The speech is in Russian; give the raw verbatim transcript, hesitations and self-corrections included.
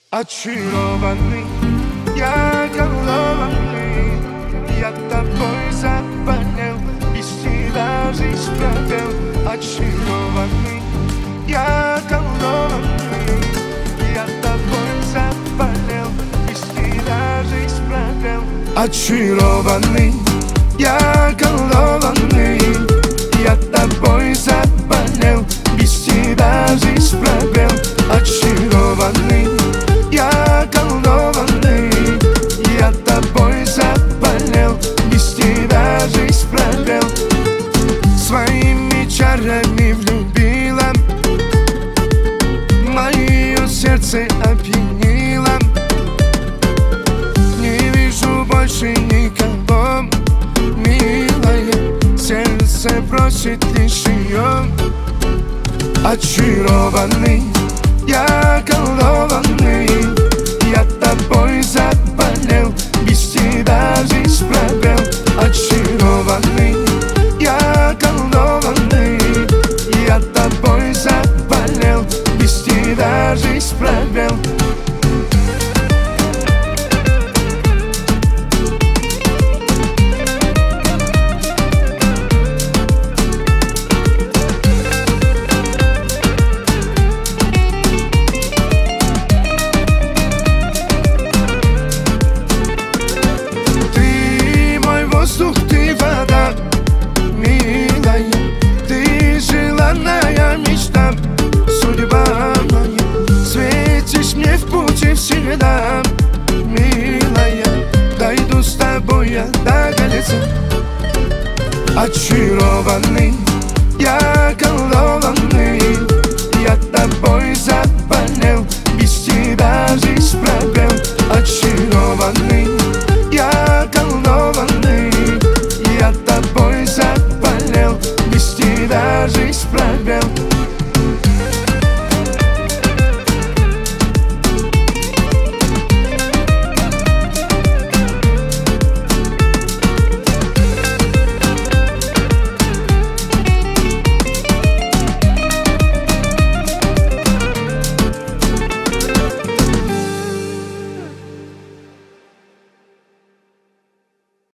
Очарованный, я голованный, я тобой заболел, без тебя жизнь провел. Очарованный, я голованный, я тобой заболел, без тебя жизнь провел. Очарованный, я голованный, я тобой заболел, без тебя жизнь провел. Очарованный, я голованный, я тобой заболел, без тебя жизнь провел. Своими чарами влюбила, мое сердце опьянило. Не вижу больше никого, милая, сердце просит лишь ее. Очарованный, я голованный, я тобой заболел, без тебя жизнь провел. Очарованный, я голованный, я тобой заболел, без тебя жизнь провел. Воздух, ты вода, милая, ты желанная мечта, судьба моя. Светишь мне в пути всегда, милая, дойду с тобой я до конца. Очарованный, я голованный,